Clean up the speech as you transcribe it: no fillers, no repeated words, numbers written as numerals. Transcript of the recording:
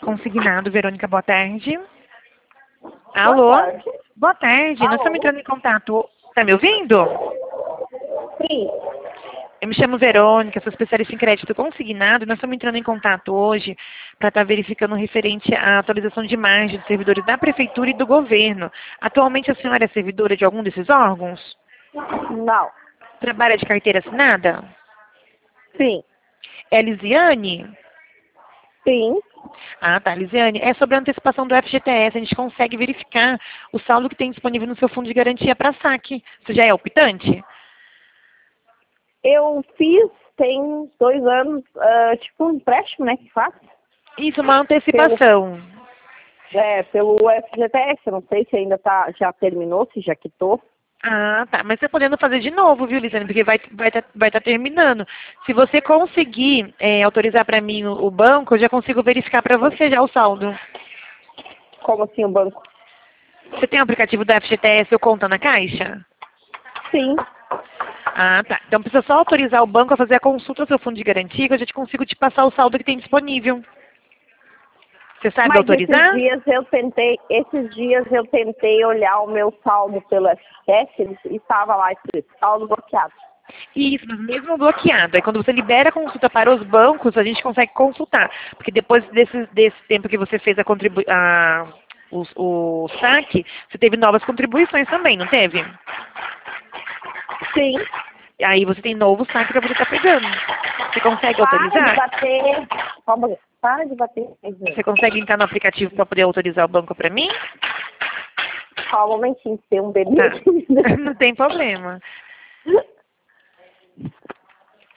Consignado, Verônica, boa tarde. Boa Alô? tarde. Boa tarde, nós Alô? estamos entrando em contato. Tá me ouvindo? Sim. Eu me chamo Verônica, sou especialista em crédito consignado. Nós estamos entrando em contato hoje para estar verificando referente à atualização de margem de servidores da Prefeitura e do Governo. Atualmente a senhora é servidora de algum desses órgãos? Não. Trabalha de carteira assinada? Sim. É Lisiane? Sim. Ah, tá, Lisiane. É sobre a antecipação do FGTS. A gente consegue verificar o saldo que tem disponível no seu fundo de garantia para saque. Você já é optante? Eu fiz, tem 2 anos, tipo um empréstimo, né, que faz. Isso, uma antecipação. Pelo FGTS, eu não sei se ainda já terminou, se já quitou. Ah, tá. Mas você podendo fazer de novo, viu, Lisiane? Porque vai tá terminando. Se você conseguir autorizar para mim o banco, eu já consigo verificar para você já o saldo. Como assim o banco? Você tem o aplicativo da FGTS ou conta na Caixa? Sim. Ah, tá. Então precisa só autorizar o banco a fazer a consulta do seu fundo de garantia, que eu já te consigo te passar o saldo que tem disponível. Você sabe Mas autorizar? esses dias eu tentei olhar o meu saldo pelo FGTS e estava lá escrito saldo bloqueado. Isso, mas mesmo bloqueado. Aí quando você libera a consulta para os bancos, a gente consegue consultar. Porque depois desse tempo que você fez o saque, você teve novas contribuições também, não teve? Sim. Aí você tem novo saque para você estar pegando. Você consegue Para de autorizar? bater. Vamos, para de bater. Você consegue entrar no aplicativo para poder autorizar o banco para mim? Só um momentinho, tem um bebê. Tá. Não tem problema.